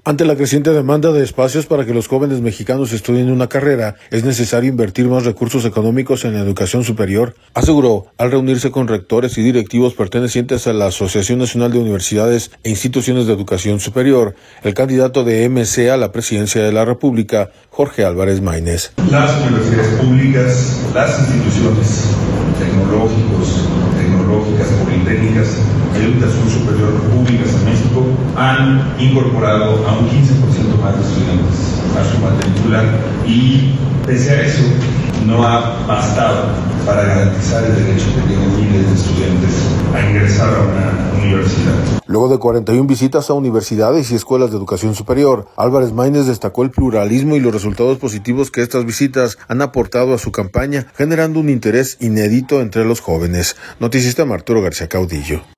Ante la creciente demanda de espacios para que los jóvenes mexicanos estudien una carrera, es necesario invertir más recursos económicos en la educación superior, aseguró al reunirse con rectores y directivos pertenecientes a la Asociación Nacional de Universidades e Instituciones de Educación Superior, el candidato de MC a la presidencia de la República, Jorge Álvarez Maínez. Las universidades públicas, las instituciones tecnológicas, politécnicas de educación superior públicas en México han incorporado a un 15% más de estudiantes a su matrícula y pese a eso no ha bastado para garantizar el derecho que tienen miles de estudiantes a ingresar a una universidad. Luego de 41 visitas a universidades y escuelas de educación superior, Álvarez Maínez destacó el pluralismo y los resultados positivos que estas visitas han aportado a su campaña, generando un interés inédito entre los jóvenes. Noticista Arturo García Caudillo.